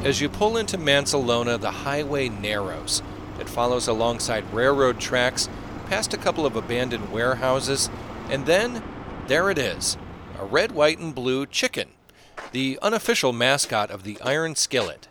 As you pull into Mansalona, the highway narrows. It follows alongside railroad tracks, past a couple of abandoned warehouses, and then there it is, a red, white, and blue chicken, the unofficial mascot of the Iron Skillet.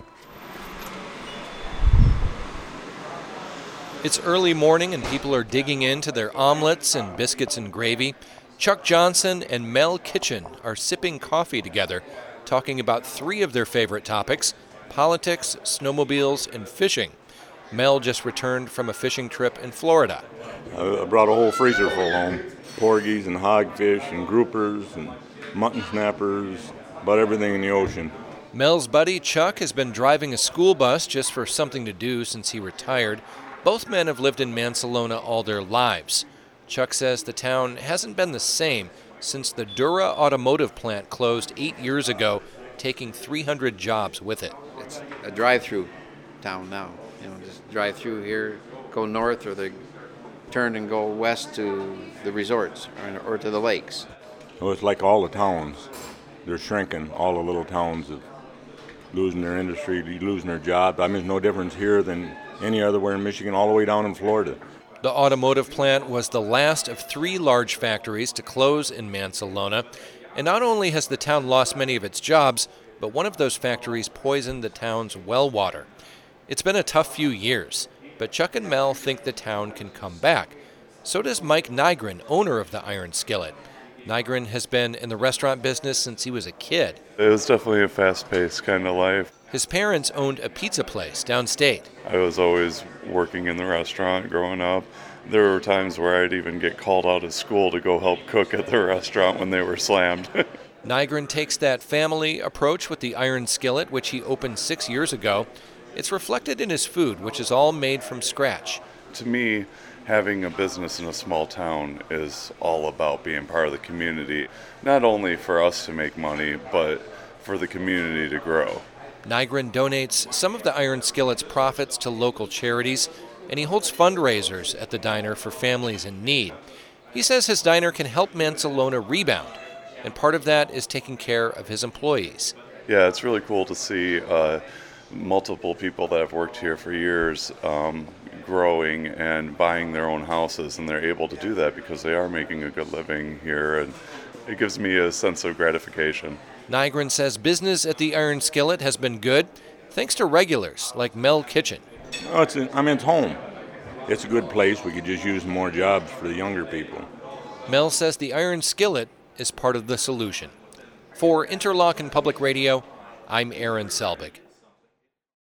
It's early morning and people are digging into their omelets and biscuits and gravy. Chuck Johnson and Mel Kitchen are sipping coffee together, talking about three of their favorite topics: politics, snowmobiles, and fishing. Mel just returned from a fishing trip in Florida. I brought a whole freezer full home. Porgies and hogfish and groupers and mutton snappers, about everything in the ocean. Mel's buddy Chuck has been driving a school bus just for something to do since he retired. Both men have lived in Mansalona all their lives. Chuck says the town hasn't been the same since the Dura automotive plant closed 8 years ago, taking 300 jobs with it. It's a drive-through town now. Just drive through here, go north, or they turn and go west to the resorts or to the lakes. Well, it's like all the towns. They're shrinking. All the little towns are losing their industry, losing their jobs. I mean, there's no difference here than any otherwhere in Michigan, all the way down in Florida. The automotive plant was the last of 3 large factories to close in Mansalona. And not only has the town lost many of its jobs, but one of those factories poisoned the town's well water. It's been a tough few years, but Chuck and Mel think the town can come back. So does Mike Nygren, owner of the Iron Skillet. Nygren has been in the restaurant business since he was a kid. It was definitely a fast-paced kind of life. His parents owned a pizza place downstate. I was always working in the restaurant growing up. There were times where I'd even get called out of school to go help cook at the restaurant when they were slammed. Nygren takes that family approach with the Iron Skillet, which he opened 6 years ago. It's reflected in his food, which is all made from scratch. To me, having a business in a small town is all about being part of the community, not only for us to make money, but for the community to grow. Nygren donates some of the Iron Skillet's profits to local charities, and he holds fundraisers at the diner for families in need. He says his diner can help Mansalona rebound, and part of that is taking care of his employees. Yeah, it's really cool to see multiple people that have worked here for years growing and buying their own houses, and they're able to do that because they are making a good living here, and it gives me a sense of gratification. Nygren says business at the Iron Skillet has been good thanks to regulars like Mel Kitchen. It's home. It's a good place. We could just use more jobs for the younger people. Mel says the Iron Skillet is part of the solution. For Interlochen Public Radio, I'm Aaron Selbig.